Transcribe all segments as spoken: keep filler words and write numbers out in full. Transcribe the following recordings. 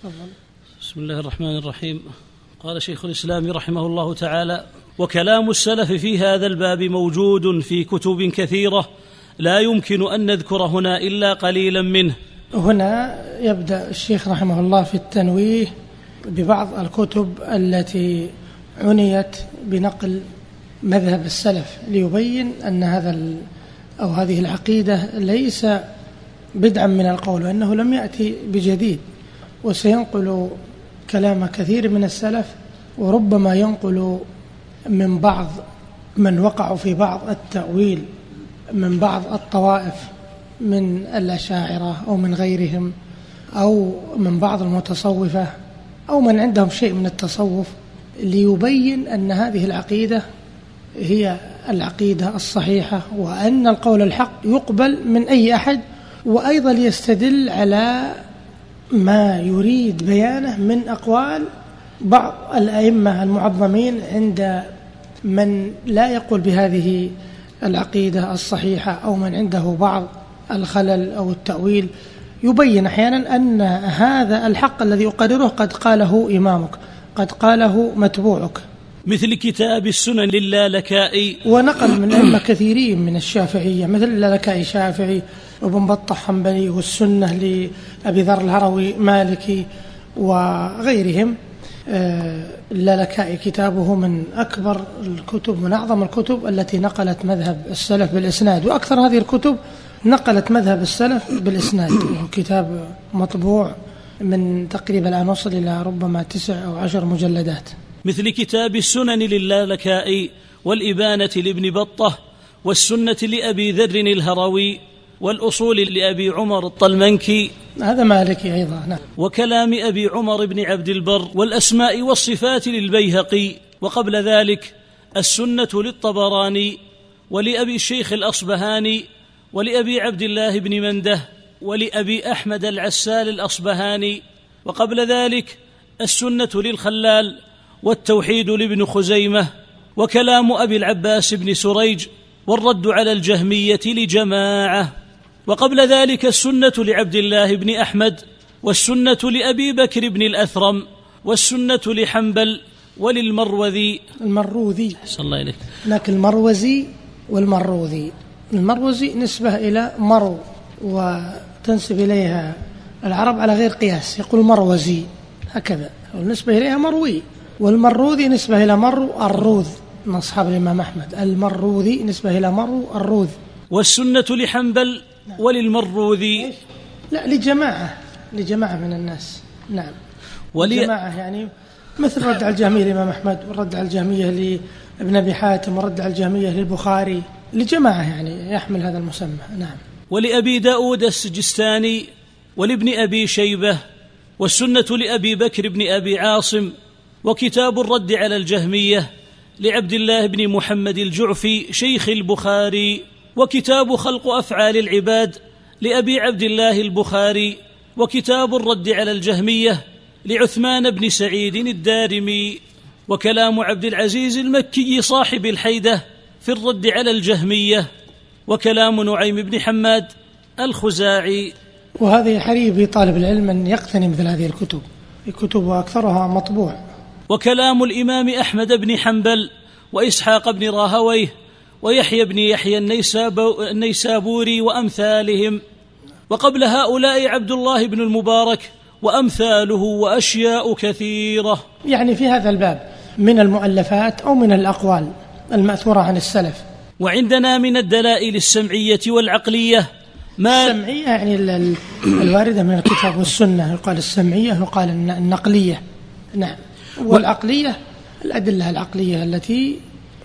بسم الله الرحمن الرحيم. قال شيخ الإسلام رحمه الله تعالى: وكلام السلف في هذا الباب موجود في كتب كثيرة لا يمكن أن نذكر هنا إلا قليلا منه. هنا يبدأ الشيخ رحمه الله في التنويه ببعض الكتب التي عنيت بنقل مذهب السلف ليبين أن هذا أو هذه العقيدة ليس بدعا من القول، وأنه لم يأتي بجديد، وسينقل كلام كثير من السلف، وربما ينقل من بعض من وقعوا في بعض التأويل من بعض الطوائف من الأشاعرة أو من غيرهم أو من بعض المتصوفة أو من عندهم شيء من التصوف، ليبين أن هذه العقيدة هي العقيدة الصحيحة، وأن القول الحق يقبل من أي أحد، وأيضا يستدل على ما يريد بيانه من أقوال بعض الأئمة المعظمين عند من لا يقول بهذه العقيدة الصحيحة أو من عنده بعض الخلل أو التأويل. يبين أحيانا أن هذا الحق الذي يقرره قد قاله إمامك، قد قاله متبوعك، مثل كتاب السنن للالكائي، ونقل من أئمة كثيرين من الشافعية مثل اللالكائي شافعي، وابن بطة حنبلي، والسنة لأبي ذر الهروي مالكي وغيرهم. اللالكائي كتابه من أكبر الكتب، من أعظم الكتب التي نقلت مذهب السلف بالإسناد، وأكثر هذه الكتب نقلت مذهب السلف بالإسناد، كتاب مطبوع من تقريبا الآن وصل إلى ربما تسع أو عشر مجلدات، مثل كتاب السنن للالكائي، والإبانة لابن بطة، والسنة لأبي ذر الهروي، والأصول لأبي عمر الطلمنكي، هذا مالكي أيضا، نعم. وكلام أبي عمر بن عبد البر، والأسماء والصفات للبيهقي، وقبل ذلك السنة للطبراني، ولأبي الشيخ الأصبهاني، ولأبي عبد الله بن منده، ولأبي أحمد العسال الأصبهاني، وقبل ذلك السنة للخلال، والتوحيد لابن خزيمة، وكلام أبي العباس بن سريج، والرد على الجهمية لجماعة، وقبل ذلك السنة لعبد الله بن أحمد، والسنة لأبي بكر بن الأثرم، والسنة لحنبل وللمروذي المروذي صلى الله عليه، لكن المروزي والمروذي، المروزي نسبة إلى مرو، وتنسب إليها العرب على غير قياس، يقول مروزي هكذا، والنسبة إليها مروي، والمروذي نسبة إلى مرو الروذ من أصحاب الإمام أحمد، المروذي نسبة إلى مرو الروذ. والسنة لحنبل وللمروذي، لا لجماعة لجماعة من الناس، نعم، ولي... جماعة يعني مثل رد على الجهمية للإمام أحمد، ورد على الجهمية لابن أبي حاتم، ورد على الجهمية للبخاري، لجماعة يعني يحمل هذا المسمى، نعم. ولأبي داود السجستاني، ولابن أبي شيبة، والسنة لأبي بكر بن أبي عاصم، وكتاب الرد على الجهمية لعبد الله بن محمد الجعفي شيخ البخاري، وكتاب خلق أفعال العباد لأبي عبد الله البخاري، وكتاب الرد على الجهمية لعثمان بن سعيد الدارمي، وكلام عبد العزيز المكي صاحب الحيدة في الرد على الجهمية، وكلام نعيم بن حماد الخزاعي. وهذه حري بطالب العلم أن يقتني مثل هذه الكتب، الكتب وأكثرها مطبوع. وكلام الإمام أحمد بن حنبل، وإسحاق بن راهويه، ويحيى بن يحيى النيسابوري وأمثالهم، وقبل هؤلاء عبد الله بن المبارك وأمثاله، وأشياء كثيرة يعني في هذا الباب من المؤلفات أو من الأقوال المأثورة عن السلف. وعندنا من الدلائل السمعية والعقلية ما السمعية يعني الواردة من الكتاب والسنة، يقال السمعية، يقال النقلية، نعم. والعقلية الأدلة العقلية التي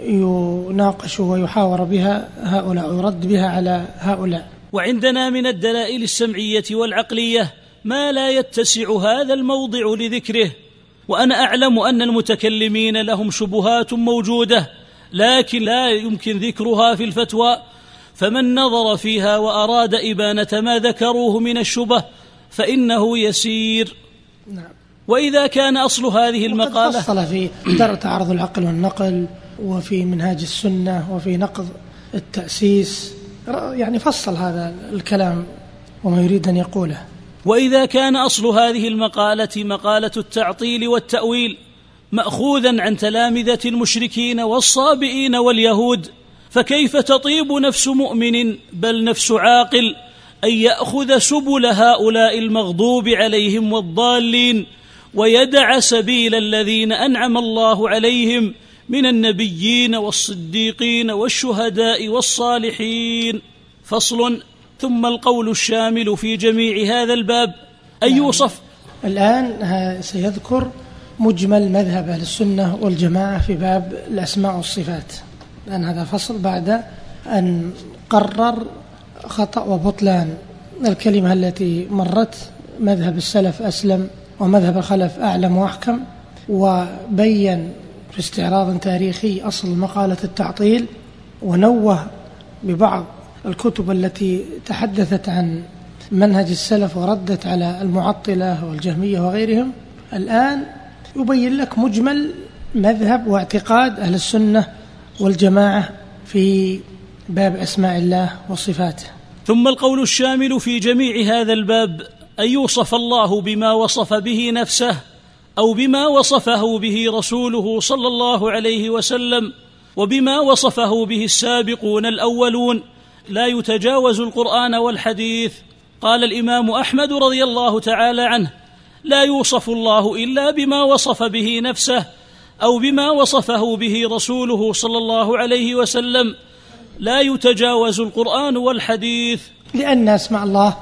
يناقش ويحاور بها هؤلاء ويرد بها على هؤلاء. وعندنا من الدلائل السمعية والعقلية ما لا يتسع هذا الموضع لذكره، وأنا أعلم أن المتكلمين لهم شبهات موجودة لكن لا يمكن ذكرها في الفتوى، فمن نظر فيها وأراد إبانة ما ذكروه من الشبه فإنه يسير. نعم. وإذا كان أصل هذه المقالة فصل في درء تعارض العقل والنقل، وفي منهاج السنة، وفي نقض التأسيس، يعني فصل هذا الكلام وما يريد أن يقوله. وإذا كان أصل هذه المقالة مقالة التعطيل والتأويل مأخوذا عن تلامذة المشركين والصابئين واليهود، فكيف تطيب نفس مؤمن بل نفس عاقل أن يأخذ سبل هؤلاء المغضوب عليهم والضالين ويدع سبيل الذين أنعم الله عليهم من النبيين والصديقين والشهداء والصالحين؟ فصل. ثم القول الشامل في جميع هذا الباب أن يوصف. الآن سيذكر مجمل مذهب أهل السنة والجماعة في باب الأسماء والصفات، لأن هذا فصل بعد أن قرر خطأ وبطلان الكلمة التي مرت، مذهب السلف أسلم ومذهب الخلف أعلم وأحكم، وبين في استعراض تاريخي أصل مقالة التعطيل، ونوه ببعض الكتب التي تحدثت عن منهج السلف وردت على المعطلة والجهمية وغيرهم. الآن يبين لك مجمل مذهب واعتقاد أهل السنة والجماعة في باب أسماء الله وصفاته. ثم القول الشامل في جميع هذا الباب أن يوصف الله بما وصف به نفسه أو بما وصفه به رسوله صلى الله عليه وسلم وبما وصفه به السابقون الأولون، لا يتجاوز القرآن والحديث. قال الإمام أحمد رضي الله تعالى عنه: لا يوصف الله إلا بما وصف به نفسه أو بما وصفه به رسوله صلى الله عليه وسلم، لا يتجاوز القرآن والحديث، لأن أسماء الله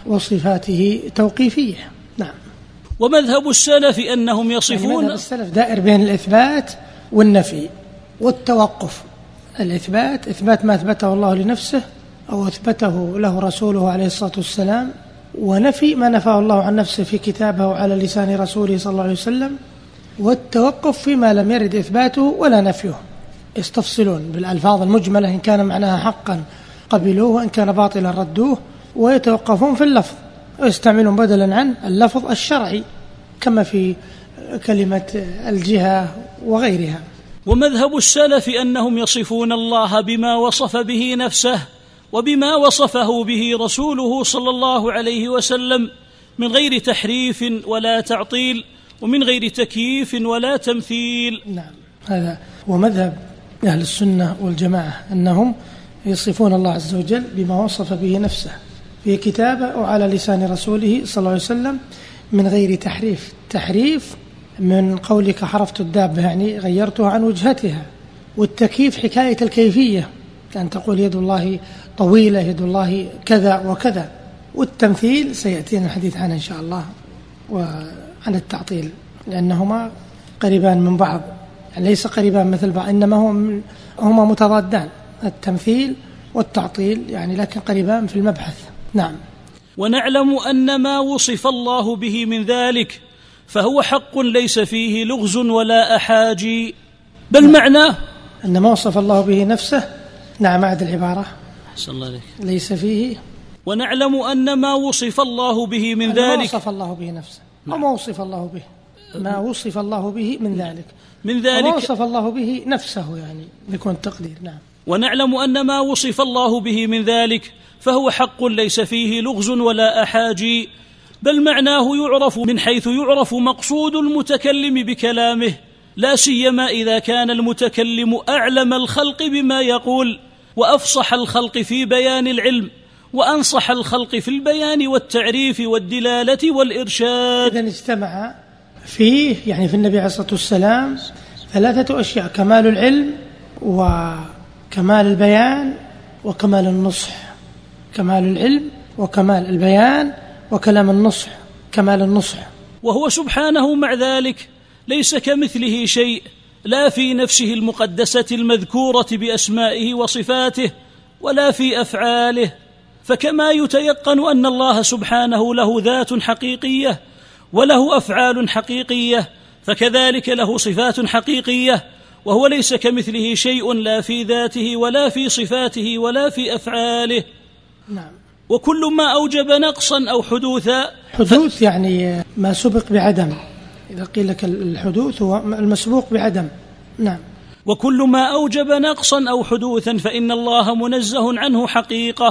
وصفاته توقيفية. نعم. ومذهب السلف أنهم يصفون، يعني مذهب السلف دائر بين الإثبات والنفي والتوقف. الإثبات إثبات ما أثبته الله لنفسه أو أثبته له رسوله عليه الصلاة والسلام، ونفي ما نفاه الله عن نفسه في كتابه وعلى لسان رسوله صلى الله عليه وسلم، والتوقف فيما لم يرد إثباته ولا نفيه. يستفصلون بالألفاظ المجملة، إن كان معناها حقا قبلوه وإن كان باطلا ردوه، ويتوقفون في اللفظ ويستعملون بدلا عن اللفظ الشرعي كما في كلمة الجهة وغيرها. ومذهب السلف أنهم يصفون الله بما وصف به نفسه وبما وصفه به رسوله صلى الله عليه وسلم من غير تحريف ولا تعطيل ومن غير تكييف ولا تمثيل. نعم، هذا هو مذهب أهل السنة والجماعة، أنهم يصفون الله عز وجل بما وصف به نفسه في كتابه وعلى لسان رسوله صلى الله عليه وسلم من غير تحريف. تحريف من قولك حرفت الدابة، يعني غيرتها عن وجهتها، والتكييف حكاية الكيفية، كأن تقول يد الله طويلة، يد الله كذا وكذا. والتمثيل سيأتينا الحديث عنه إن شاء الله، وعن التعطيل، لأنهما قريبان من بعض، يعني ليس قريبان مثل بعض، إنما هم هما متضادان، التمثيل والتعطيل، يعني لكن قريبان في المبحث. نعم. ونعلم أن ما وصف الله به من ذلك فهو حق ليس فيه لغز ولا أحاجي، بل نعم. معناه أن ما وصف الله به نفسه، نعم، عاد العبارة صلى الله عليه ليس فيه. ونعلم أن ما وصف الله به من ذلك، ما وصف الله به نفسه وما وصف الله به، ما وصف الله به من ذلك من ذلك وما وصف الله به نفسه، يعني بيكون التقدير. نعم. ونعلم أن ما وصف الله به من ذلك فهو حق ليس فيه لغز ولا أحاجي، بل معناه يعرف من حيث يعرف مقصود المتكلم بكلامه، لا سيما إذا كان المتكلم أعلم الخلق بما يقول وأفصح الخلق في بيان العلم وأنصح الخلق في البيان والتعريف والدلالة والإرشاد. إذن اجتمع فيه، يعني في النبي عليه الصلاة والسلام، ثلاثة أشياء: كمال العلم وكمال البيان وكمال النصح. كمال العلم وكمال البيان وكلام النصح، كمال النصح. وهو سبحانه مع ذلك ليس كمثله شيء، لا في نفسه المقدسة المذكورة بأسمائه وصفاته ولا في أفعاله. فكما يتيقن أن الله سبحانه له ذات حقيقية وله أفعال حقيقية، فكذلك له صفات حقيقية، وهو ليس كمثله شيء لا في ذاته ولا في صفاته ولا في أفعاله. نعم. وكل ما أوجب نقصا أو حدوثا، حدوث ف... يعني ما سبق بعدم، إذا قيل لك الحدوث هو المسبوق بعدم. نعم. وكل ما أوجب نقصا أو حدوثا فإن الله منزه عنه حقيقة،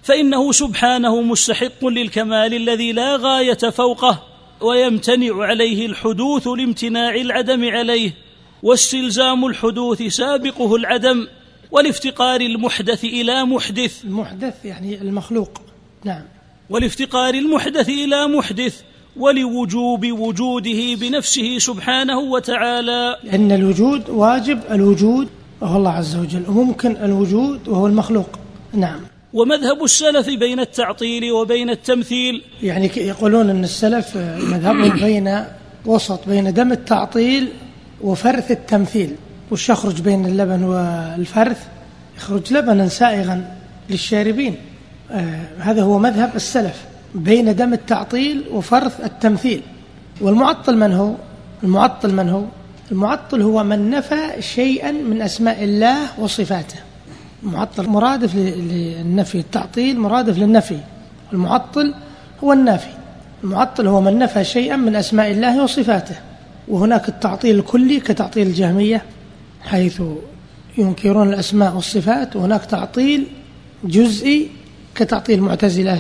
فإنه سبحانه مستحق للكمال الذي لا غاية فوقه، ويمتنع عليه الحدوث لامتناع العدم عليه، واستلزام الحدوث سابقه العدم، والافتقار المحدث إلى محدث. المحدث يعني المخلوق. نعم. والافتقار المحدث إلى محدث، ولوجوب وجوده بنفسه سبحانه وتعالى، لأن الوجود واجب الوجود وهو الله عز وجل، وممكن الوجود وهو المخلوق. نعم. ومذهب السلف بين التعطيل وبين التمثيل، يعني يقولون أن السلف مذهبهم بين وسط بين دم التعطيل وفرث التمثيل. وش يخرج بين اللبن والفرث؟ يخرج لبنا سائغا للشاربين. آه هذا هو مذهب السلف، بين دم التعطيل وفرث التمثيل. والمعطل من هو؟ المعطل من هو؟ المعطل هو من نفى شيئا من أسماء الله وصفاته. المعطل مرادف للنفي، التعطيل مرادف للنفي، المعطل هو النافي. المعطل هو من نفى شيئا من أسماء الله وصفاته. وهناك التعطيل الكلي كتعطيل الجهمية حيث ينكرون الأسماء والصفات، وهناك تعطيل جزئي كتعطيل المعتزلة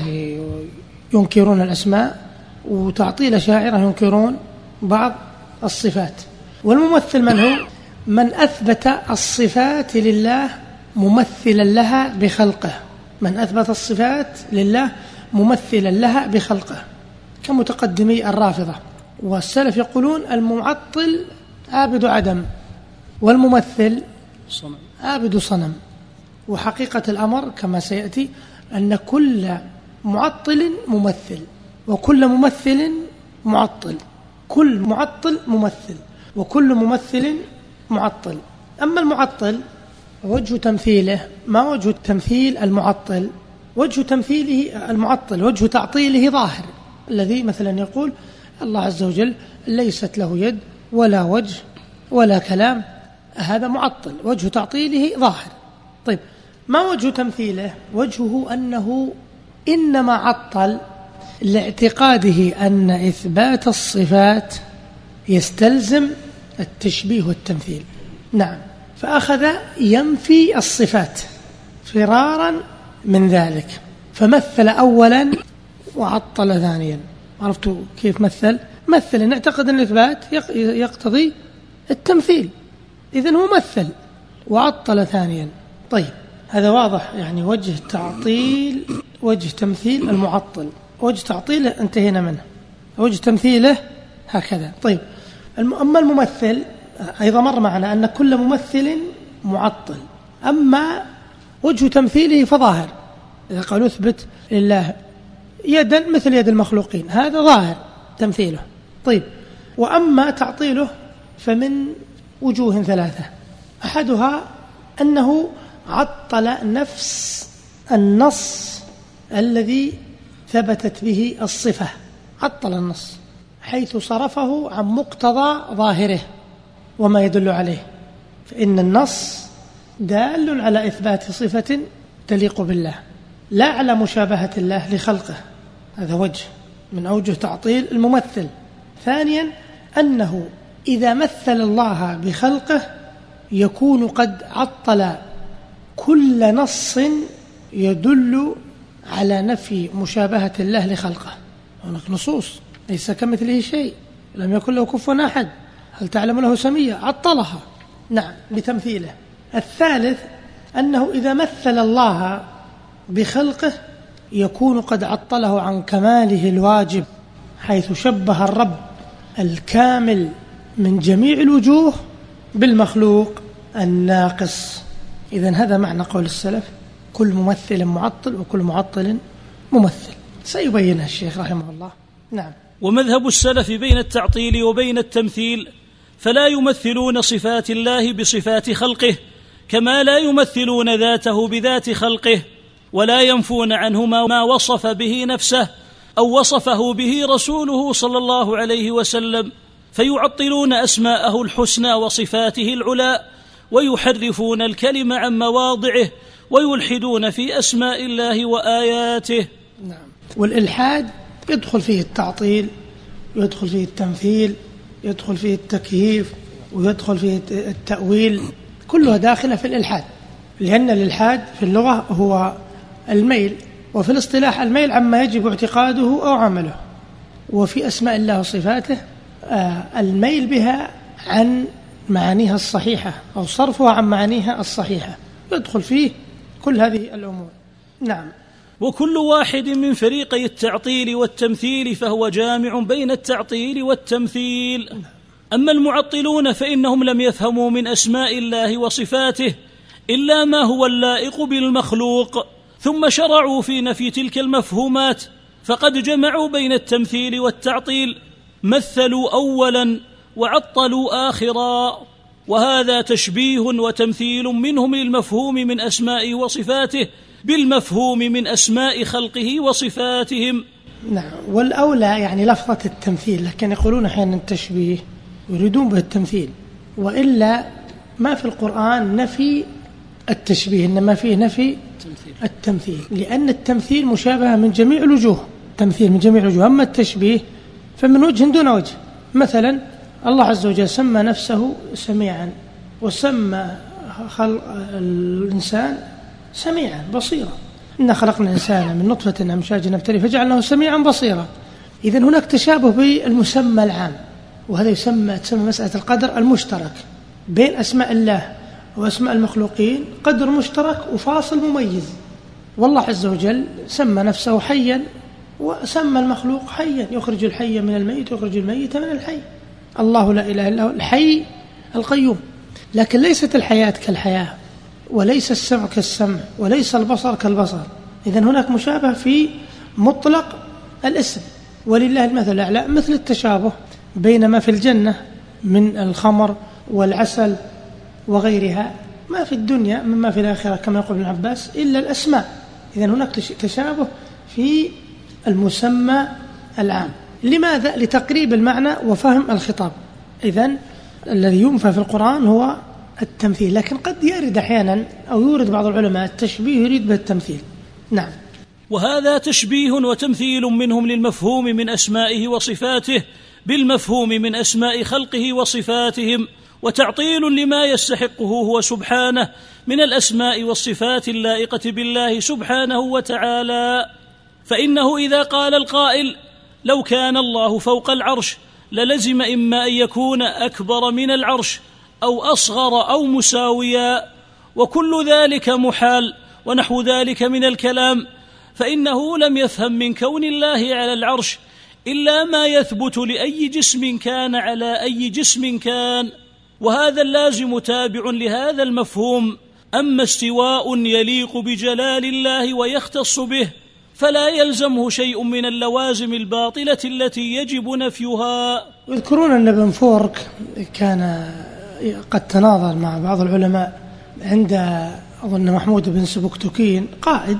ينكرون الأسماء، وتعطيل الأشاعرة ينكرون بعض الصفات. والممثل من هو؟ من أثبت الصفات لله ممثلا لها بخلقه، من أثبت الصفات لله ممثلا لها بخلقه كمتقدمي الرافضة. والسلف يقولون المعطل عابد عدم، والممثل صنم. عابد صنم. وحقيقة الأمر كما سيأتي أن كل معطل ممثل، وكل ممثل معطل، كل معطل ممثل، وكل ممثل معطل. أما المعطل وجه تمثيله، ما وجه تمثيل المعطل؟ وجه تمثيله المعطل وجه تعطيله ظاهر، الذي مثلا يقول الله عز وجل ليست له يد ولا وجه ولا كلام، هذا معطل وجه تعطيله ظاهر. طيب ما وجه تمثيله؟ وجهه أنه إنما عطل لاعتقاده أن إثبات الصفات يستلزم التشبيه والتمثيل. نعم. فأخذ ينفي الصفات فرارا من ذلك، فمثل أولا وعطل ثانيا. عرفتوا كيف مثل؟ مثل إن اعتقد أن الإثبات يقتضي التمثيل، إذن هو مثل وعطل ثانيا. طيب هذا واضح، يعني وجه تعطيل وجه تمثيل المعطل، وجه تعطيله انتهينا منه، وجه تمثيله هكذا. طيب أما الممثل أيضا مر معنا أن كل ممثل معطل، أما وجه تمثيله فظاهر. إذا قالوا اثبت لله يدا مثل يد المخلوقين، هذا ظاهر تمثيله. طيب وأما تعطيله فمن وجوه ثلاثة، أحدها أنه عطل نفس النص الذي ثبتت به الصفة، عطل النص حيث صرفه عن مقتضى ظاهره وما يدل عليه. فإن النص دال على إثبات صفة تليق بالله، لا على مشابهة الله لخلقه. هذا وجه من أوجه تعطيل الممثل. ثانيا أنه إذا مثل الله بخلقه يكون قد عطل كل نص يدل على نفي مشابهة الله لخلقه. هناك نصوص ليس كمثله شيء، لم يكن له كفوا أحد، هل تعلم له سمية، عطلها نعم بتمثيله. الثالث أنه إذا مثل الله بخلقه يكون قد عطله عن كماله الواجب، حيث شبه الرب الكامل من جميع الوجوه بالمخلوق الناقص. إذن هذا معنى قول السلف كل ممثل معطل وكل معطل ممثل، سيبينها الشيخ رحمه الله. نعم. ومذهب السلف بين التعطيل وبين التمثيل، فلا يمثلون صفات الله بصفات خلقه، كما لا يمثلون ذاته بذات خلقه، ولا ينفون عنه ما وصف به نفسه أو وصفه به رسوله صلى الله عليه وسلم، فيعطلون أسماءه الحسنى وصفاته العلى، ويحرفون الكلم عن مواضعه، ويلحدون في أسماء الله وآياته. نعم. والإلحاد يدخل فيه التعطيل، يدخل فيه التمثيل، يدخل فيه التكييف، ويدخل فيه التأويل، كلها داخلة في الإلحاد. لأن الإلحاد في اللغة هو الميل وفي الاصطلاح الميل عما يجب اعتقاده أو عمله. وفي أسماء الله وصفاته الميل بها عن معانيها الصحيحة أو صرفها عن معانيها الصحيحة، يدخل فيه كل هذه الأمور. نعم. وكل واحد من فريقي التعطيل والتمثيل فهو جامع بين التعطيل والتمثيل. أما المعطلون فإنهم لم يفهموا من أسماء الله وصفاته إلا ما هو اللائق بالمخلوق، ثم شرعوا في نفي تلك المفهومات، فقد جمعوا بين التمثيل والتعطيل، مثلوا أولا وعطلوا آخرا، وهذا تشبيه وتمثيل منهم للمفهوم من أسمائه وصفاته بالمفهوم من أسماء خلقه وصفاتهم. نعم. والأولى يعني لفظة التمثيل، لكن يقولون أحيانا التشبيه يريدون به التمثيل، وإلا ما في القرآن نفي التشبيه، إنما فيه نفي التمثيل، لأن التمثيل مشابهة من جميع الوجوه، التمثيل من جميع الوجوه، أما التشبيه فمن وجه دون وجه. مثلا الله عز وجل سمى نفسه سميعا، وسمى خلق الإنسان سميعا بصيرا، إنا خلقنا الإنسان من نطفة أمشاج نبتليه فجعلناه سميعا بصيرا. إذن هناك تشابه بالمسمى العام، وهذا يسمى تسمى مسألة القدر المشترك بين أسماء الله وأسماء المخلوقين، قدر مشترك وفاصل مميز. والله عز وجل سمى نفسه حيا وسمى المخلوق حيا، يخرج الحي من الميت ويخرج الميت من الحي. الله لا إله إلا هو الحي القيوم. لكن ليست الحياة كالحياة، وليس السمع كالسمع، وليس البصر كالبصر. إذن هناك مشابه في مطلق الاسم، ولله المثل الأعلى، مثل التشابه بين ما في الجنة من الخمر والعسل وغيرها، ما في الدنيا مما في الآخرة كما يقول ابن عباس إلا الأسماء. إذن هناك تشابه في المسمى العام. لماذا؟ لتقريب المعنى وفهم الخطاب. إذن الذي ينفى في القرآن هو التمثيل، لكن قد يرد أحيانا أو يورد بعض العلماء التشبيه يريد به التمثيل. نعم. وهذا تشبيه وتمثيل منهم للمفهوم من أسمائه وصفاته بالمفهوم من أسماء خلقه وصفاتهم، وتعطيل لما يستحقه هو سبحانه من الأسماء والصفات اللائقة بالله سبحانه وتعالى. فإنه إذا قال القائل لو كان الله فوق العرش للزم إما أن يكون أكبر من العرش أو أصغر أو مساويا، وكل ذلك محال ونحو ذلك من الكلام، فإنه لم يفهم من كون الله على العرش إلا ما يثبت لأي جسم كان على أي جسم كان، وهذا اللازم تابع لهذا المفهوم. أما استواء يليق بجلال الله ويختص به فلا يلزمه شيء من اللوازم الباطلة التي يجب نفيها. يذكرون أن ابن فورك كان قد تناظر مع بعض العلماء عند أظن محمود بن سبكتكين قائد،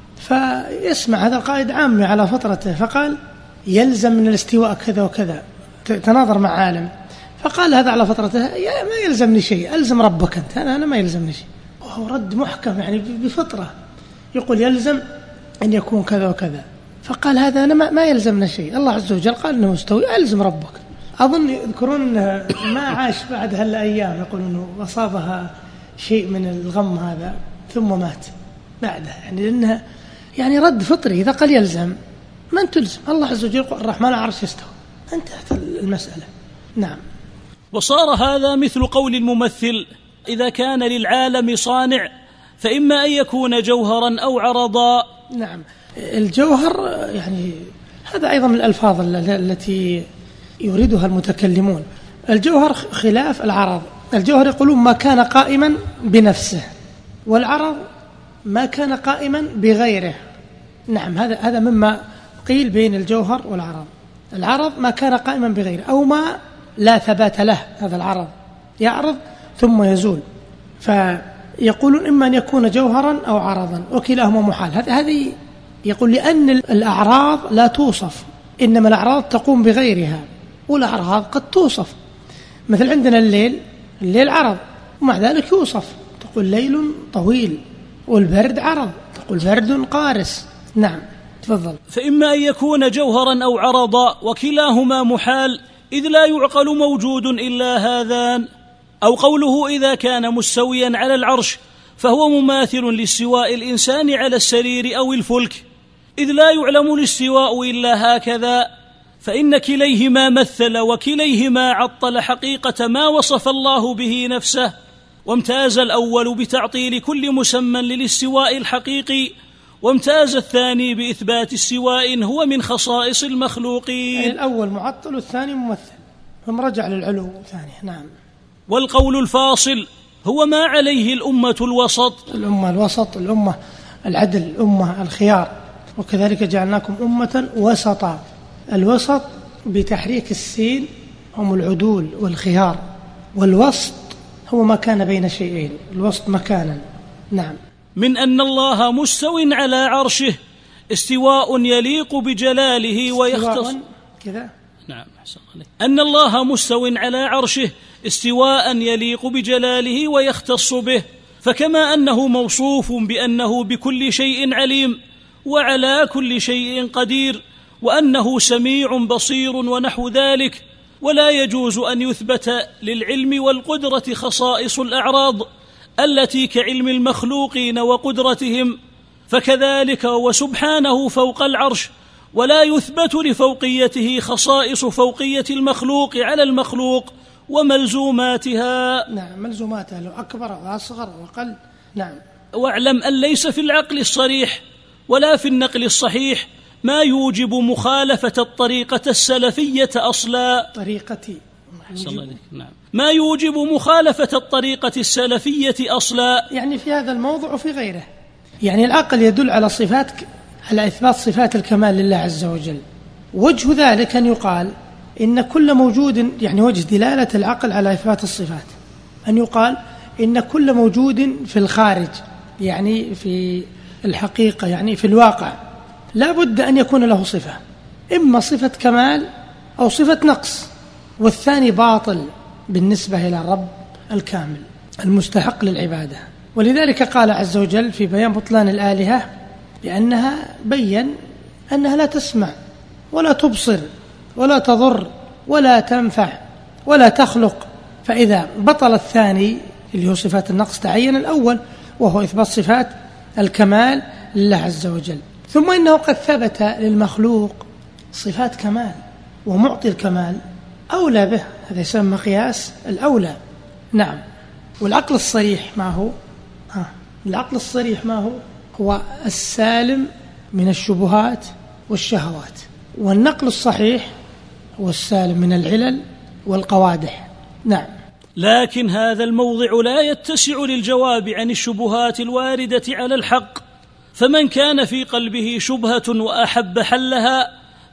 فيسمع هذا القائد عامي على فترته، فقال يلزم من الاستواء كذا وكذا. تناظر مع عالم فقال هذا على فترته ما يلزمني شيء، ألزم ربك أنت، أنا ما يلزمني شيء. وهو رد محكم يعني بفطرة، يقول يلزم أن يكون كذا وكذا. فقال هذا أنا ما يلزمنا شيء، الله عز وجل قال أنه مستوي، ألزم ربك. أظن يذكرون أنه ما عاش بعد هالأيام، يقول أنه أصابها شيء من الغم هذا ثم مات بعده، يعني لأنها يعني رد فطري. إذا قال يلزم من تلزم، الله عز وجل يقول الرحمن على العرش يستوى، انتهت المسألة. نعم. وصار هذا مثل قول الممثل إذا كان للعالم صانع فإما أن يكون جوهرا أو عرضا. نعم. الجوهر يعني هذا أيضا من الألفاظ التي يريدها المتكلمون. الجوهر خلاف العرض. الجوهر يقولون ما كان قائما بنفسه، والعرض ما كان قائما بغيره. نعم، هذا هذا مما قيل بين الجوهر والعرض. العرض ما كان قائما بغيره أو ما لا ثبات له، هذا العرض يعرض ثم يزول. فيقولون إما أن يكون جوهرا أو عرضا وكلاهما محال. هذه يقول لأن الأعراض لا توصف، إنما الأعراض تقوم بغيرها، والأعراض قد توصف. مثل عندنا الليل، الليل عرض ومع ذلك يوصف، تقول ليل طويل، والبرد عرض، تقول برد قارس. نعم، تفضل. فإما أن يكون جوهرا أو عرضا وكلاهما محال، إذ لا يعقل موجود إلا هذان. أو قوله إذا كان مستويا على العرش فهو مماثل لاستواء الإنسان على السرير أو الفلك، إذ لا يعلم الاستواء إلا هكذا، فإن كليهما مثل وكليهما عطل حقيقة ما وصف الله به نفسه، وامتاز الأول بتعطيل كل مسمى للاستواء الحقيقي، وامتاز الثاني بإثبات استواء هو من خصائص المخلوقين. يعني الأول معطل والثاني ممثل، ثم رجع للعلو ثاني. نعم. والقول الفاصل هو ما عليه الأمة الوسط. الأمة الوسط، الأمة العدل، الأمة الخيار، وكذلك جعلناكم أمة وسطا. الوسط بتحريك السين هم العدول والخيار، والوسط هو ما كان بين شيئين، الوسط مكانا. نعم. من أن الله مستو على عرشه استواء يليق بجلاله ويختص كذا. نعم أحسن عليك. أن الله مستو على عرشه استواء يليق بجلاله ويختص به، فكما أنه موصوف بأنه بكل شيء عليم وعلى كل شيء قدير، وأنه سميع بصير ونحو ذلك، ولا يجوز أن يثبت للعلم والقدرة خصائص الأعراض التي كعلم المخلوقين وقدرتهم، فكذلك وسبحانه فوق العرش، ولا يثبت لفوقيته خصائص فوقية المخلوق على المخلوق وملزوماتها. نعم، ملزوماتها لو أكبر أو أصغر أو أقل. نعم. واعلم أن ليس في العقل الصريح ولا في النقل الصحيح ما يوجب مخالفة الطريقة السلفية أصلا. طريقتي نعم. ما يوجب مخالفة الطريقة السلفية أصلا، يعني في هذا الموضوع وفي غيره. يعني العقل يدل على صفات، على إثبات صفات الكمال لله عز وجل. وجه ذلك أن يقال إن كل موجود، يعني وجه دلالة العقل على إثبات الصفات أن يقال إن كل موجود في الخارج، يعني في الحقيقة، يعني في الواقع، لا بد أن يكون له صفة، إما صفة كمال أو صفة نقص، والثاني باطل بالنسبة إلى الرب الكامل المستحق للعبادة. ولذلك قال عز وجل في بيان بطلان الآلهة لأنها بيّن أنها لا تسمع ولا تبصر ولا تضر ولا تنفع ولا تخلق، فإذا بطل الثاني اللي هو صفات النقص تعين الأول وهو إثبات صفات الكمال لله عز وجل. ثم إنه قد ثبت للمخلوق صفات كمال، ومعطي الكمال أولى به، هذا يسمى قياس الأولى. نعم. والعقل الصريح ما هو؟ ها. العقل الصريح ما هو؟ هو السالم من الشبهات والشهوات، والنقل الصحيح هو السالم من العلل والقوادح. نعم. لكن هذا الموضع لا يتسع للجواب عن الشبهات الواردة على الحق، فمن كان في قلبه شبهة وأحب حلها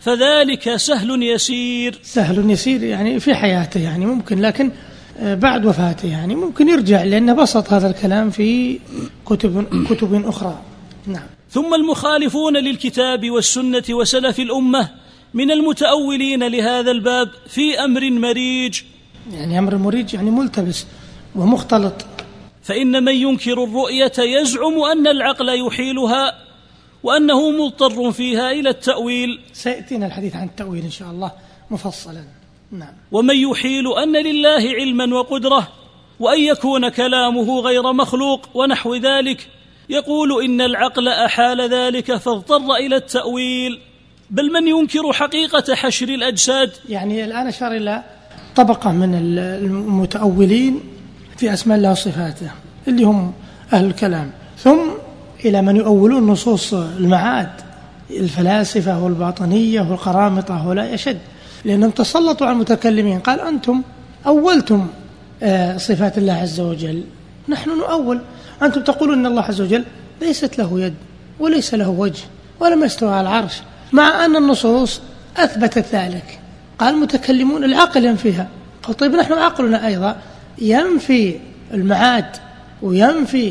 فذلك سهل يسير. سهل يسير يعني في حياته، يعني ممكن، لكن بعد وفاته يعني ممكن يرجع، لأنه بسط هذا الكلام في كتب, كتب أخرى. نعم. ثم المخالفون للكتاب والسنة وسلف الأمة من المتأولين لهذا الباب في أمر مريج، يعني أمر مريج يعني ملتبس ومختلط. فإن من ينكر الرؤية يزعم أن العقل يحيلها وأنه مضطر فيها إلى التأويل، سيأتينا الحديث عن التأويل إن شاء الله مفصلا. نعم. ومن يحيل أن لله علما وقدرة وأن يكون كلامه غير مخلوق ونحو ذلك، يقول إن العقل أحال ذلك فاضطر إلى التأويل. بل من ينكر حقيقة حشر الأجساد، يعني الآن أشار إلى طبقة من المتأولين في أسماء الله وصفاته اللي هم أهل الكلام، ثم إلى من يؤولون نصوص المعاد، الفلاسفة والباطنية والقرامطة ولا يشد، لأنهم تسلطوا على المتكلمين. قال أنتم أولتم صفات الله عز وجل، نحن نؤول. أنتم تقولون أن الله عز وجل ليست له يد وليس له وجه ولم يستوى على العرش، مع أن النصوص أثبتت ذلك. قال المتكلمون العقل ينفيها. قال طيب نحن عقلنا أيضا ينفي المعاد وينفي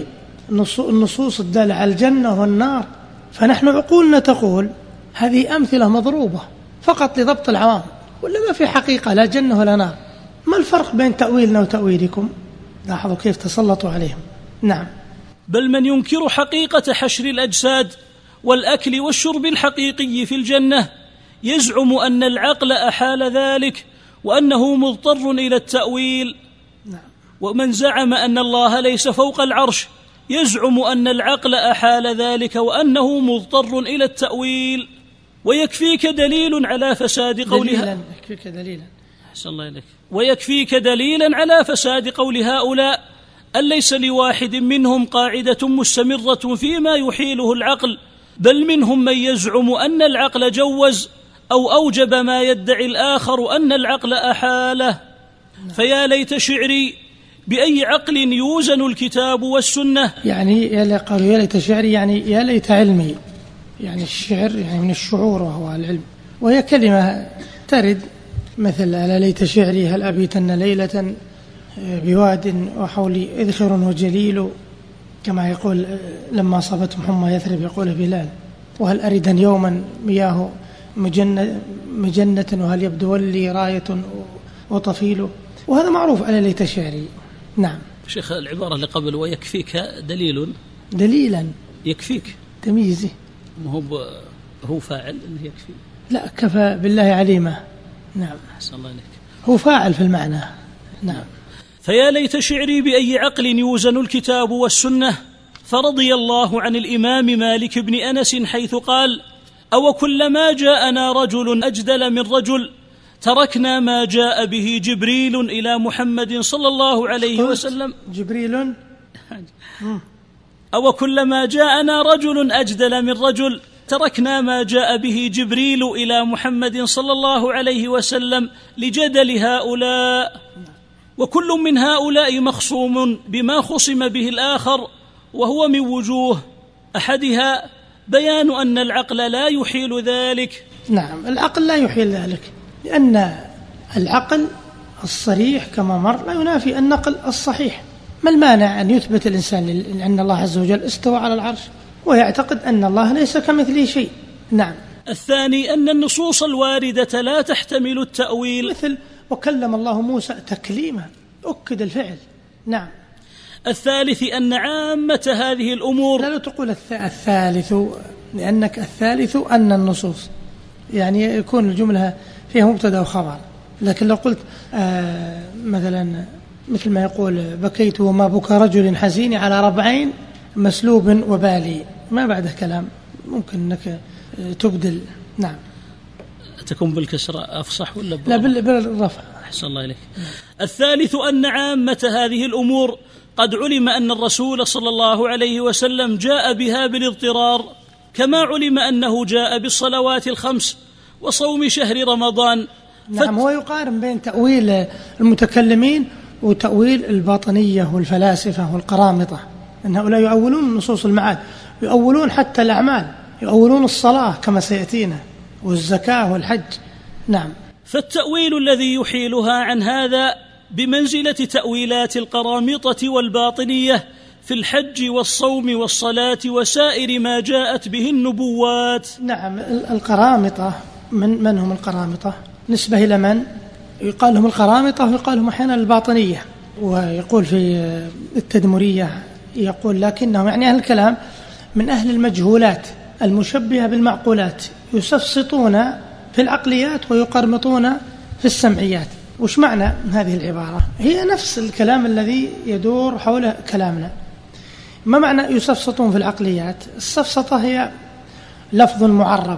النصوص الدالة على الجنة والنار، فنحن عقولنا تقول هذه أمثلة مضروبة فقط لضبط العوام، ولا ما في حقيقة لا جنة ولا نار. ما الفرق بين تأويلنا وتأويلكم؟ لاحظوا كيف تسلطوا عليهم. نعم. بل من ينكر حقيقة حشر الأجساد والأكل والشرب الحقيقي في الجنة يزعم أن العقل أحال ذلك وأنه مضطر إلى التأويل. نعم. ومن زعم أن الله ليس فوق العرش يزعم أن العقل أحال ذلك وأنه مضطر إلى التأويل. ويكفيك دليل على فساد قولها دليلا يكفيك دليلا أحسن الله إليك ويكفيك دليلا على فساد قول هؤلاء أن ليس لواحد منهم قاعدة مستمرة فيما يحيله العقل، بل منهم من يزعم أن العقل جوز أو أوجب ما يدعي الآخر أن العقل أحاله. فيا ليت شعري بأي عقل يوزن الكتاب والسنة. يعني يا ليت شعري يعني يا ليت علمي، يعني الشعر يعني من الشعور وهو العلم، وهي كلمة ترد مثل ألا ليت شعري هل أبيتن ليلة بواد وحولي إذخر وجليل، كما يقول لما صابتهم حمى يثرب يقول بلال، وهل أردا يوما مياه مجنة, مجنة وهل يبدو لي راية وطفيل، وهذا معروف ألا ليت شعري. نعم شيخ العبارة اللي قبل ويكفيك دليل دليلا يكفيك تمييزه، هو هو فاعل إنه يكفي، لا كفى بالله عليمة. نعم أحسن الله عليك، هو فاعل في المعنى. نعم. فيا ليت شعري بأي عقل يوزن الكتاب والسنة. فرضي الله عن الإمام مالك بن أنس حيث قال: أو كلما جاءنا رجل أجدل من رجل تركنا ما جاء به جبريل إلى محمد صلى الله عليه وسلم. جبريل أو كلما جاءنا رجل أجدل من رجل تركنا ما جاء به جبريل إلى محمد صلى الله عليه وسلم لجدل هؤلاء. وكل من هؤلاء مخصوم بما خصم به الآخر، وهو من وجوه: أحدها بيان أن العقل لا يحيل ذلك. نعم، العقل لا يحيل ذلك، لأن العقل الصريح كما مر لا ينافي النقل الصحيح. ما المانع أن يثبت الإنسان أن الله عز وجل استوى على العرش ويعتقد أن الله ليس كمثله شيء؟ نعم. الثاني أن النصوص الواردة لا تحتمل التأويل، مثل وكلم الله موسى تكليما، أكد الفعل. نعم. الثالث أن عامة هذه الأمور، لا, لا تقول الثالث، لأنك الثالث أن النصوص يعني يكون الجملة فيها مبتدأ وخبر، لكن لو قلت آه مثلا مثل ما يقول بكيت وما بكى رجل حزين على ربعين مسلوب وبالي، ما بعده كلام، ممكن أنك تبدل. نعم. تكون بالكسرة أفصح ولا لا بالرفع؟ أحسن الله إليك. الثالث أن عامة هذه الأمور قد علم أن الرسول صلى الله عليه وسلم جاء بها بالاضطرار، كما علم أنه جاء بالصلوات الخمس وصوم شهر رمضان. نعم. هو يقارن بين تأويل المتكلمين وتأويل الباطنية والفلاسفة والقرامطة، أن هؤلاء يؤولون نصوص المعاد، يؤولون حتى الأعمال، يؤولون الصلاة كما سيأتينا والزكاة والحج. نعم. فالتأويل الذي يحيلها عن هذا بمنزلة تأويلات القرامطة والباطنية في الحج والصوم والصلاة وسائر ما جاءت به النبوات. نعم. القرامطة من, من هم القرامطة؟ نسبة إلى من؟ يقال لهم القرامطة ويقال لهم أحيانا الباطنية. ويقول في التدمرية يقول لكنهم يعني أهل الكلام من أهل المجهولات المشبهة بالمعقولات، يسفسطون في العقليات ويقرمطون في السمعيات. وش معنى هذه العبارة؟ هي نفس الكلام الذي يدور حول كلامنا. ما معنى يسفسطون في العقليات؟ السفسطة هي لفظ معرب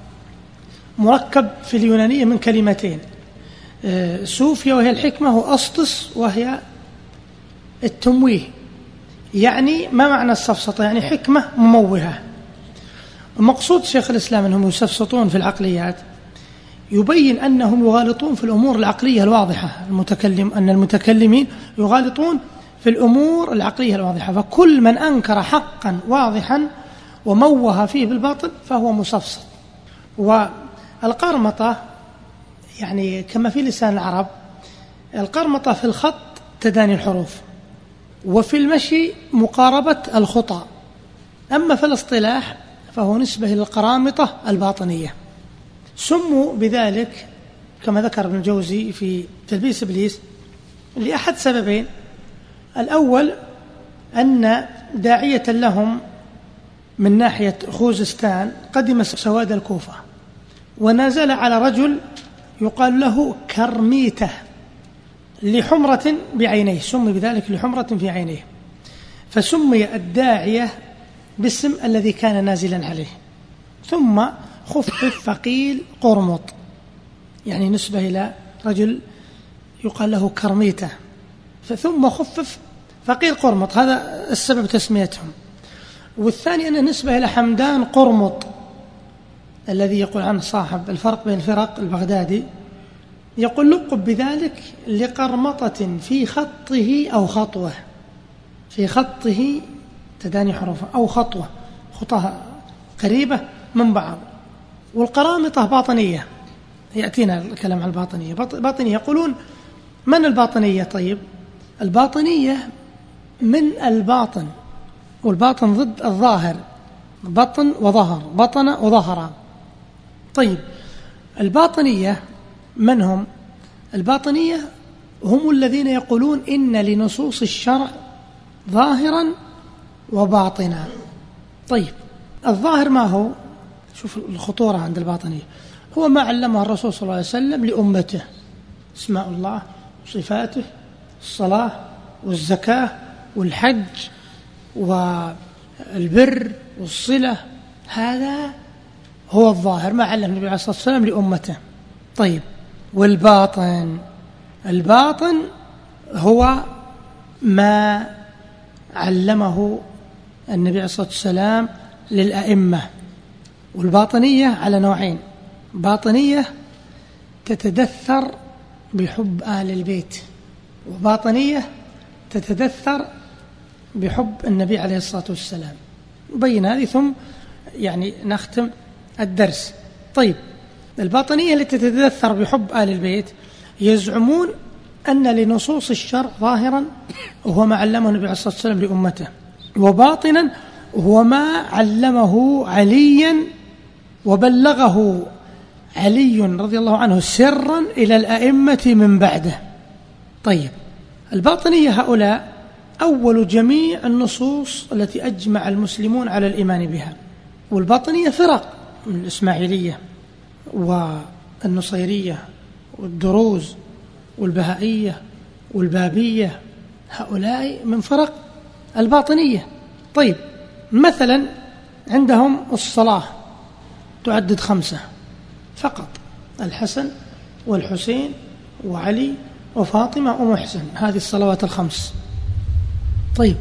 مركب في اليونانية من كلمتين: سوفيا وهي الحكمة، وأسطس وهي التمويه. يعني ما معنى السفسطة؟ يعني حكمة مموهة. المقصود شيخ الإسلام أنهم يسفسطون في العقليات، يبين أنهم يغالطون في الأمور العقلية الواضحة. المتكلم أن المتكلمين يغالطون في الأمور العقلية الواضحة، فكل من أنكر حقا واضحا وموه فيه بالباطل فهو مسفسط. والقرمطة يعني كما في لسان العرب، القرمطة في الخط تداني الحروف، وفي المشي مقاربة الخطى. أما في الاصطلاح فهو نسبة إلى القرامطة الباطنية. سموا بذلك كما ذكر ابن الجوزي في تلبيس إبليس لأحد سببين: الأول أن داعية لهم من ناحية خوزستان قدم سواد الكوفة ونزل على رجل يقال له كرميته لحمرة بعينيه، سمي بذلك لحمرة في عينيه. فسمي الداعية باسم الذي كان نازلا عليه. ثم خفف فقيل قرمط، يعني نسبة إلى رجل يقال له كرميته، ثم خفف فقيل قرمط، هذا السبب تسميتهم. والثاني أنه نسبة إلى حمدان قرمط الذي يقول عنه صاحب الفرق بين الفرق البغدادي، يقول لقب بذلك لقرمطة في خطه أو خطوة، في خطه تداني حروفه أو خطوة، خطها قريبة من بعض. والقرامطة باطنية، يأتينا الكلام عن الباطنية. باطنية يقولون من الباطنية؟ طيب الباطنية من الباطن، والباطن ضد الظاهر، بطن وظهر، بطن وظهر. طيب الباطنية من هم؟ الباطنية هم الذين يقولون إن لنصوص الشرع ظاهرا وباطنا. طيب الظاهر ما هو؟ شوف الخطورة عند الباطنية، هو ما علمه الرسول صلى الله عليه وسلم لأمته، اسماء الله وصفاته، الصلاة والزكاة والحج والبر والصلة، هذا هو الظاهر ما علم النبي عليه الصلاة والسلام لأمته. طيب والباطن؟ الباطن هو ما علمه النبي عليه الصلاة والسلام للأئمة. والباطنية على نوعين: باطنية تتدثر بحب آل البيت، وباطنية تتدثر بحب النبي عليه الصلاة والسلام. نبين هذه ثم يعني نختم الدرس. طيب الباطنية التي تتدثر بحب آل البيت يزعمون أن لنصوص الشرع ظاهرا وهو ما علمه النبي عليه الصلاة والسلام لأمته، وباطنا هو ما علمه عليا وبلغه علي رضي الله عنه سرا إلى الأئمة من بعده. طيب الباطنية هؤلاء أول جميع النصوص التي أجمع المسلمون على الإيمان بها. والباطنية فرق من الإسماعيلية والنصيرية والدروز والبهائية والبابية، هؤلاء من فرق الباطنية. طيب مثلا عندهم الصلاة تعدد خمسة فقط: الحسن والحسين وعلي وفاطمة ومحسن، هذه الصلوات الخمس. طيب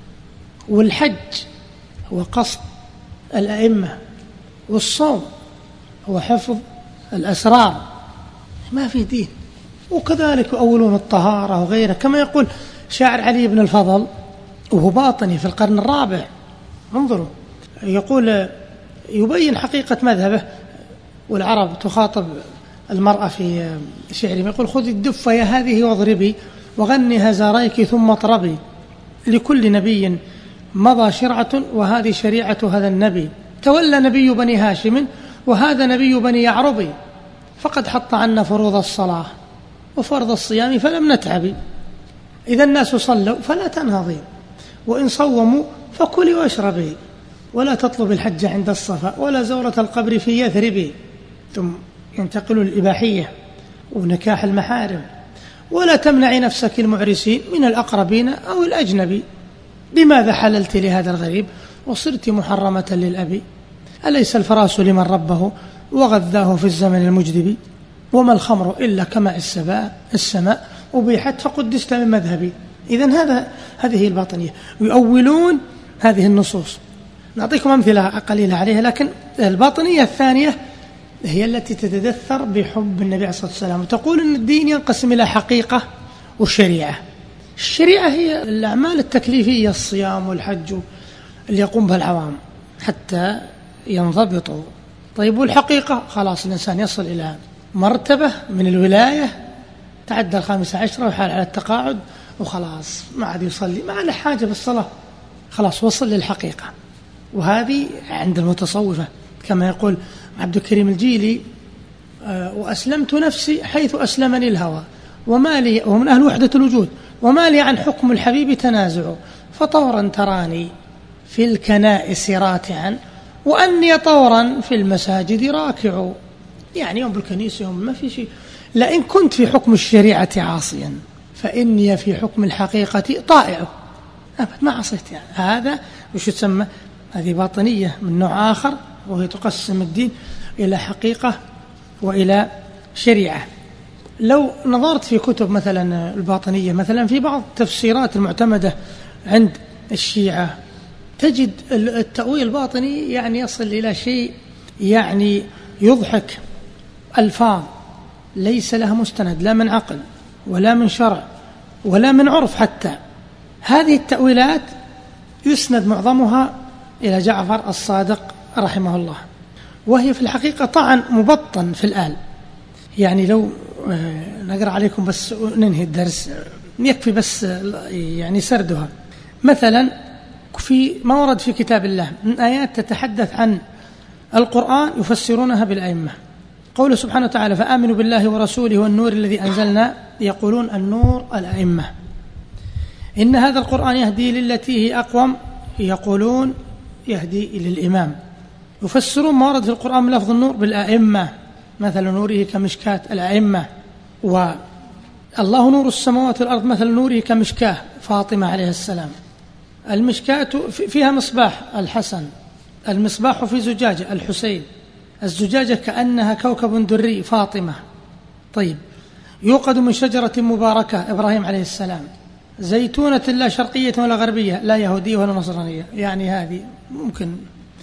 والحج هو قصد الأئمة، والصوم هو حفظ الأسرار، ما في دين. وكذلك يؤولون الطهارة وغيره، كما يقول شاعر علي بن الفضل وهو باطني في القرن الرابع، انظروا، يقول يبين حقيقة مذهبه. والعرب تخاطب المرأة في شعرهم، يقول: خذي الدف يا هذه واضربي وغني هزاريك ثم اطربي، لكل نبي مضى شرعة وهذه شريعة هذا النبي، تولى نبي بني هاشم وهذا نبي بني يعرب، فقد حط عنا فروض الصلاة وفرض الصيام فلم نتعب، إذا الناس صلوا فلا تنهضي، وإن صوموا فكلي واشربي، ولا تطلب الحج عند الصفا ولا زورة القبر في يثرب. ثم ينتقل الإباحية ونكاح المحارم، ولا تمنعي نفسك المعرسين من الأقربين أو الأجنبي، بماذا حللت لهذا الغريب وصرت محرمة للأبي، أليس الفراس لمن ربه وغذاه في الزمن المجدب، وما الخمر إلا كماء السماء أبيحت فقدست من مذهبي. إذن هذا هذه هي الباطنية، يؤولون هذه النصوص. نعطيكم أمثلة قليلة عليها. لكن الباطنية الثانية هي التي تتدثر بحب النبي عليه الصلاة والسلام، وتقول أن الدين ينقسم إلى حقيقة والشريعة. الشريعة هي الأعمال التكليفية، الصيام والحج اللي يقوم بها العوام حتى ينضبطوا. طيب والحقيقة خلاص الإنسان يصل إلى مرتبة من الولاية تعدى الخامسة عشرة وحال على التقاعد وخلاص ما عاد يصلي، ما له حاجة بالصلاة، خلاص وصل للحقيقة. وهذه عند المتصوفة كما يقول عبد الكريم الجيلي: وأسلمت نفسي حيث أسلمني الهوى وما لي، ومن أهل وحدة الوجود، وما لي عن حكم الحبيب تنازع، فطورا تراني في الكنائس راتعا وأني طورا في المساجد راكع. يعني يوم بالكنيسة يوم ما في شيء. لئن كنت في حكم الشريعة عاصيا فإني في حكم الحقيقة طائع. أبد ما عصيت يعني. هذا وش تسمى؟ هذه باطنية من نوع آخر، وهي تقسم الدين إلى حقيقة وإلى شريعة. لو نظرت في كتب مثلا الباطنية مثلا في بعض التفسيرات المعتمدة عند الشيعة تجد التأويل الباطني يعني يصل إلى شيء يعني يضحك، ألفاظ ليس لها مستند لا من عقل ولا من شرع ولا من عرف حتى. هذه التأويلات يسند معظمها إلى جعفر الصادق رحمه الله، وهي في الحقيقة طعن مبطن في الآل. يعني لو نقرأ عليكم بس ننهي الدرس، يكفي بس يعني سردها. مثلا في ما ورد في كتاب الله من آيات تتحدث عن القرآن يفسرونها بالأئمة. قوله سبحانه وتعالى فآمنوا بالله ورسوله والنور الذي أنزلنا، يقولون النور الأئمة. إن هذا القرآن يهدي للتي هي أقوم، يقولون يهدي إلى الإمام. يفسرون ما ورد في القرآن من لفظ النور بالأئمة، مثل نوره كمشكاة الأئمة. والله نور السماوات والأرض مثل نوره كمشكاة فاطمة عليه السلام. المشكاة فيها مصباح الحسن، المصباح في زجاجة الحسين، الزجاجة كأنها كوكب دري فاطمة. طيب، يوقد من شجرة مباركة إبراهيم عليه السلام، زيتونة لا شرقية ولا غربية لا يهودية ولا نصرانية. يعني هذه ممكن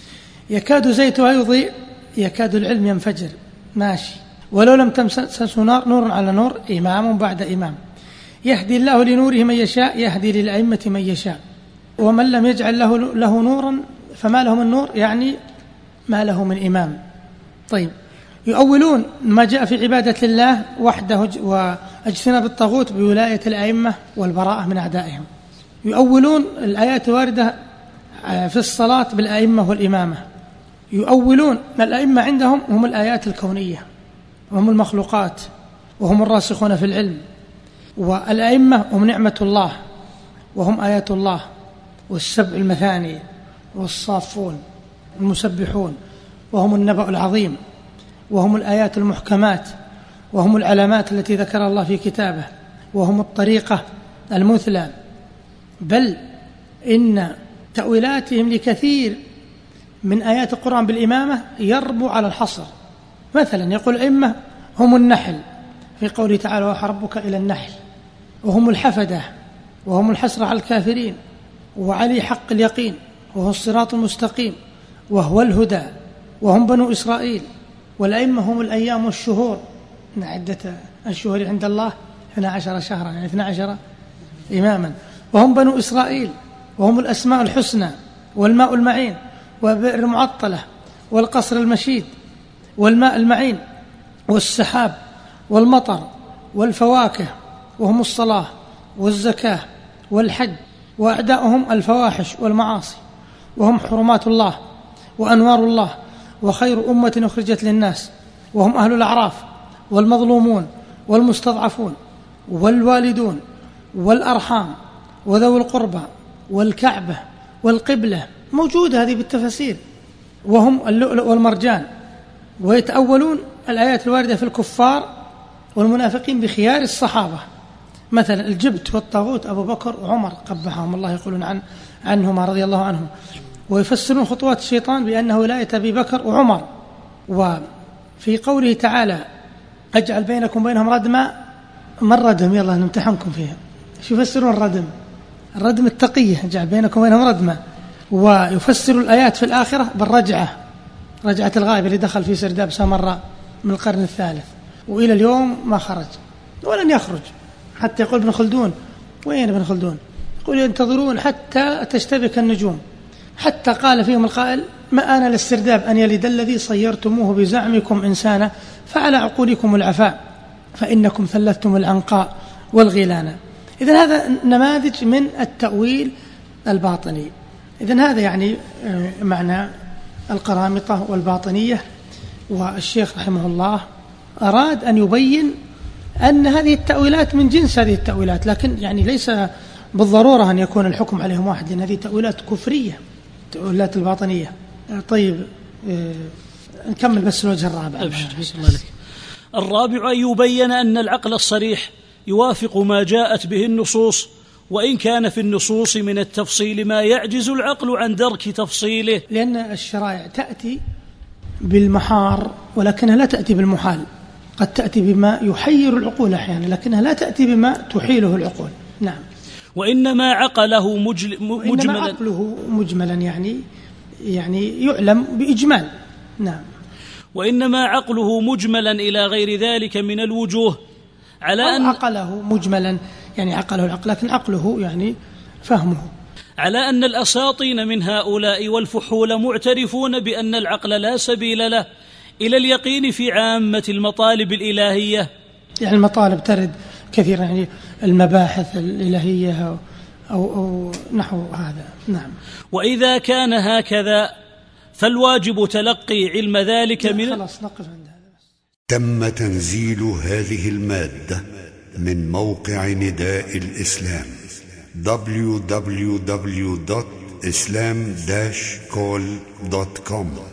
يكاد زيتها يضيء، يكاد العلم ينفجر، ماشي. ولو لم تمسسه نار، نور على نور، إمام بعد إمام. يهدي الله لنوره من يشاء، يهدي للأئمة من يشاء. ومن لم يجعل له, له نورا فما له من نور، يعني ما له من إمام. طيب، يؤولون ما جاء في عبادة الله وحده واجتناب الطاغوت بولاية الأئمة والبراءة من أعدائهم. يؤولون الآيات الواردة في الصلاة بالأئمة والإمامة. يؤولون الأئمة عندهم هم الآيات الكونية، وهم المخلوقات، وهم الراسخون في العلم. والأئمة هم نعمة الله، وهم آيات الله، والسبع المثاني، والصافون، المسبحون، وهم النبأ العظيم، وهم الآيات المحكمات، وهم العلامات التي ذكر الله في كتابه، وهم الطريقة المثلى. بل إن تأويلاتهم لكثير من آيات القرآن بالإمامة يربو على الحصر. مثلا يقول الأئمة هم النحل في قوله تعالى وأوحى ربك إلى النحل، وهم الحفدة، وهم الحسرة على الكافرين، وعلي حق اليقين، وهو الصراط المستقيم، وهو الهدى، وهم بنو إسرائيل. والأئمة هم الأيام والشهور، إن عدة الشهور عند الله اثنا عشر شهرا، يعني اثنا عشر إماما. وهم بنو إسرائيل، وهم الأسماء الحسنى، والماء المعين، والبئر المعطلة، والقصر المشيد، والماء المعين، والسحاب، والمطر، والفواكه، وهم الصلاة والزكاة والحج. وأعداؤهم الفواحش والمعاصي، وهم حرمات الله وأنوار الله، وخير أمة أخرجت للناس. وهم أهل الأعراف، والمظلومون، والمستضعفون، والوالدون، والأرحام، وذوي القربى، والكعبة، والقبلة. موجودة هذه بالتفاسير. وهم اللؤلؤ والمرجان. ويتأولون الآيات الواردة في الكفار والمنافقين بخيار الصحابة، مثلا الجبت والطاغوت أبو بكر وعمر قبحهم الله، يقولون عن عنهما رضي الله عنهم. ويفسرون خطوات الشيطان بأنه ولاية أبي بكر وعمر. وفي قوله تعالى أجعل بينكم بينهم ردما، ما الردم؟ يلا نمتحنكم فيها. شو يفسرون الردم؟ الردم التقية، أجعل بينكم بينهم ردما. ويفسر الآيات في الآخرة بالرجعة، رجعة الغائب اللي دخل في سرداب سامراء من القرن الثالث وإلى اليوم ما خرج ولن يخرج. حتى يقول ابن خلدون، وين ابن خلدون؟ يقول ينتظرون حتى تشتبك النجوم، حتى قال فيهم القائل ما آن للسرداب أن يلد الذي صيرتموه بزعمكم إنسانا فعلى عقولكم العفاء فإنكم ثلثتم العنقاء والغيلان. إذن هذا نماذج من التأويل الباطني. إذن هذا يعني معنى القرامطة والباطنية. والشيخ رحمه الله أراد أن يبين أن هذه التأويلات من جنس هذه التأويلات، لكن يعني ليس بالضرورة أن يكون الحكم عليهم واحد، لأن هذه تأويلات كفرية، تأويلات الباطنية. طيب نكمل بس الوجه الرابع. الرابع أن يبين أن العقل الصريح يوافق ما جاءت به النصوص وإن كان في النصوص من التفصيل ما يعجز العقل عن درك تفصيله، لأن الشرائع تأتي بالمحار ولكنها لا تأتي بالمحال، قد تأتي بما يحير العقول أحيانا لكنها لا تأتي بما تحيله العقول. نعم. وإنما عقله مجل مجملا وإنما عقله مجملا يعني يعني يعلم بإجمال. نعم. وإنما عقله مجملا إلى غير ذلك من الوجوه، على أن عقله مجملا يعني عقله العقل، لكن عقله يعني فهمه. على أن الأساطين من هؤلاء والفحول معترفون بأن العقل لا سبيل له إلى اليقين في عامة المطالب الإلهية. يعني المطالب ترد كثيرا، يعني المباحث الإلهية أو, أو, أو نحو هذا. نعم. وإذا كان هكذا فالواجب تلقي علم ذلك من خلاص نقف عند هذا. تم تنزيل هذه المادة من موقع نداء الإسلام دبليو دبليو دبليو دوت islam dash call دوت كوم.